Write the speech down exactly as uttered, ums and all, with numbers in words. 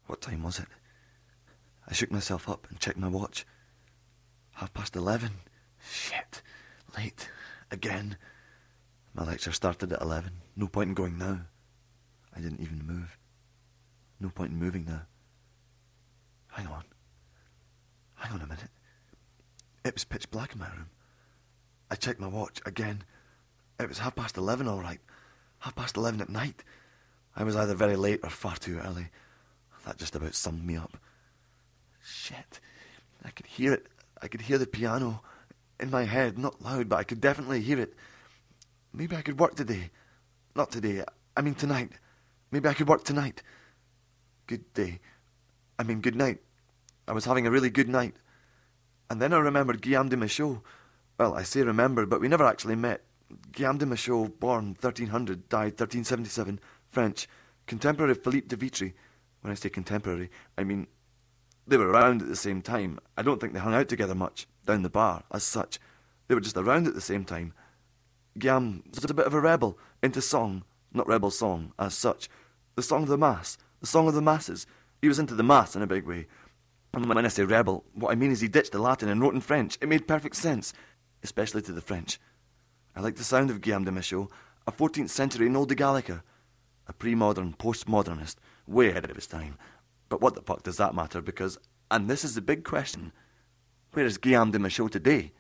What time was it? I shook myself up and checked my watch. Half past eleven. Shit. Late. Again. My lecture started at eleven. No point in going now. I didn't even move. No point in moving now. Hang on. Hang on a minute. It was pitch black in my room. I checked my watch again. It was half past eleven, all right. Half past eleven at night. I was either very late or far too early. That just about summed me up. Shit. I could hear it. I could hear the piano in my head. Not loud, but I could definitely hear it. Maybe I could work today. Not today. I mean tonight. Maybe I could work tonight. Good day. I mean good night. I was having a really good night. And then I remembered Guillaume de Michaud. Well, I say remembered, but we never actually met. Guillaume de Michaud, born thirteen hundred, died thirteen seventy-seven, French, contemporary of Philippe de Vitry. When I say contemporary, I mean they were around at the same time. I don't think they hung out together much, down the bar, as such. They were just around at the same time. Guillaume was a bit of a rebel, into song, not rebel song, as such. The song of the mass, the song of the masses. He was into the mass in a big way. And when I say rebel, what I mean is he ditched the Latin and wrote in French. It made perfect sense, especially to the French. I like the sound of Guillaume de Michaud, a fourteenth century Nol de Gallica, a pre-modern, post-modernist, way ahead of his time. But what the fuck does that matter? Because, and this is the big question, where is Guillaume de Michaud today?